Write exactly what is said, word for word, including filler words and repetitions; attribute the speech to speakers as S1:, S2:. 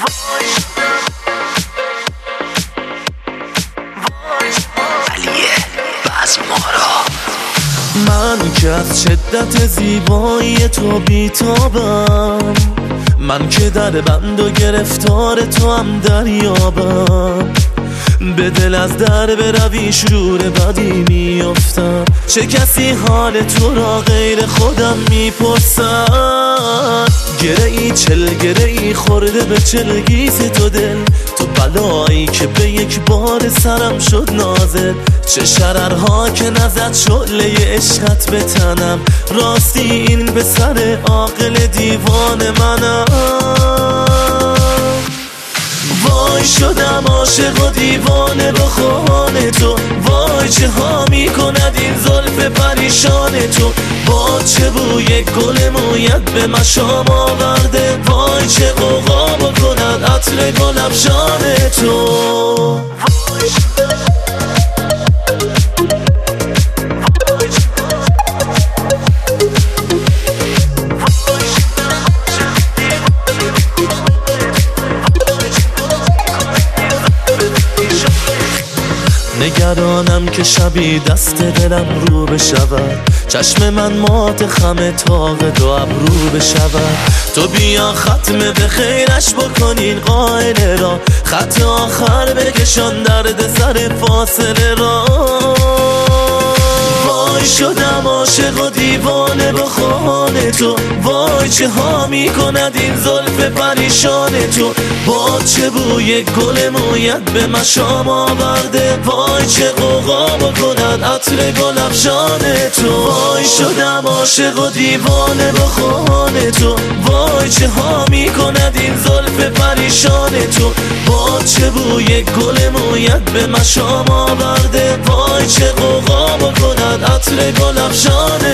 S1: من که از شدت زیبایی تو بیتابم، من که در بند و گرفتار تو هم دریابم، به دل از در بروی شرور بدی میافتم. چه کسی حال تو را غیر خودم میپرسد؟ گره ای چل گره ای خورده به چلگیز تو دل، تو بلایی که به یک بار سرم شد نازل. چه شررها که نزد شعله عشقت به تنم، راستی این به سر عاقل دیوان منم. وای شدم عاشق و دیوانه با خواهان تو، وای چه ها می کند این زلف پریشان تو. با چه بوی گل مویت به مشام آورده، وای چه غوغا بکند عطر گل افشان تو. نگرانم که شبی دست دلم رو بشود، چشم من مات خم تاق دو ابرو بشود. تو بیا ختم به خیرش بکنین قائل را، خط آخر بکشان درد سر فاصله را. وای شدم عاشق و دیوانه با خواهان تو، وای چه ها می کند این زلف پریشان تو. با چه بوی گل مویت به مشام آورده، وای چه غوغا بکند عطر گل افشان تو. وای شدم عاشق و دیوانه با خواهان تو، وای چه ها می کند این زلف پریشان تو. با چه بوی گل مویت به مشام آورده، وای چه غوغا بکند عطر گل افشان